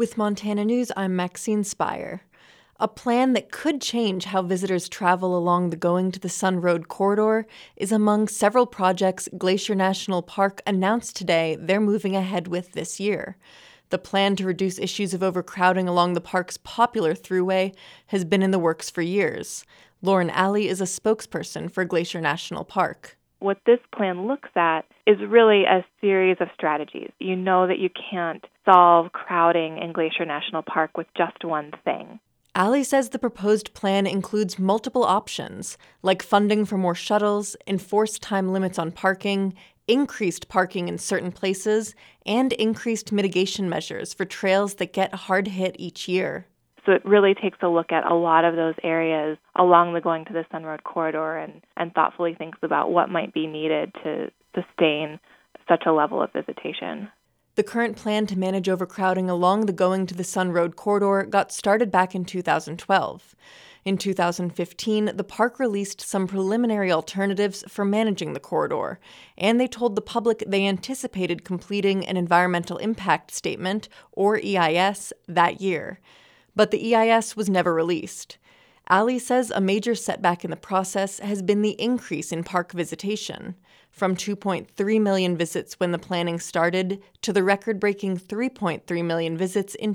With Montana News, I'm Maxine Spire. A plan that could change how visitors travel along the Going to the Sun Road corridor is among several projects Glacier National Park announced today they're moving ahead with this year. The plan to reduce issues of overcrowding along the park's popular thruway has been in the works for years. Lauren Alley is a spokesperson for Glacier National Park. What this plan looks at is really a series of strategies. You know that you can't solve crowding in Glacier National Park with just one thing. Alley says the proposed plan includes multiple options, like funding for more shuttles, enforced time limits on parking, increased parking in certain places, and increased mitigation measures for trails that get hard hit each year. So it really takes a look at a lot of those areas along the Going to the Sun Road corridor and thoughtfully thinks about what might be needed to sustain such a level of visitation. The current plan to manage overcrowding along the Going to the Sun Road corridor got started back in 2012. In 2015, the park released some preliminary alternatives for managing the corridor, and they told the public they anticipated completing an environmental impact statement, or EIS, that year. But the EIS was never released. Alley says a major setback in the process has been the increase in park visitation, from 2.3 million visits when the planning started to the record-breaking 3.3 million visits in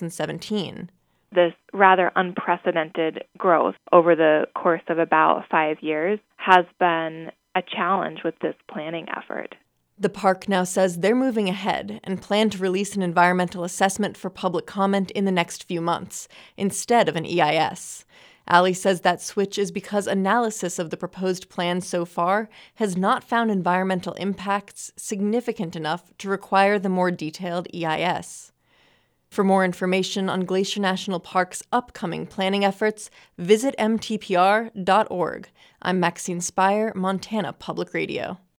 2017. This rather unprecedented growth over the course of about 5 years has been a challenge with this planning effort. The park now says they're moving ahead and plan to release an environmental assessment for public comment in the next few months, instead of an EIS. Alley says that switch is because analysis of the proposed plan so far has not found environmental impacts significant enough to require the more detailed EIS. For more information on Glacier National Park's upcoming planning efforts, visit mtpr.org. I'm Maxine Spire, Montana Public Radio.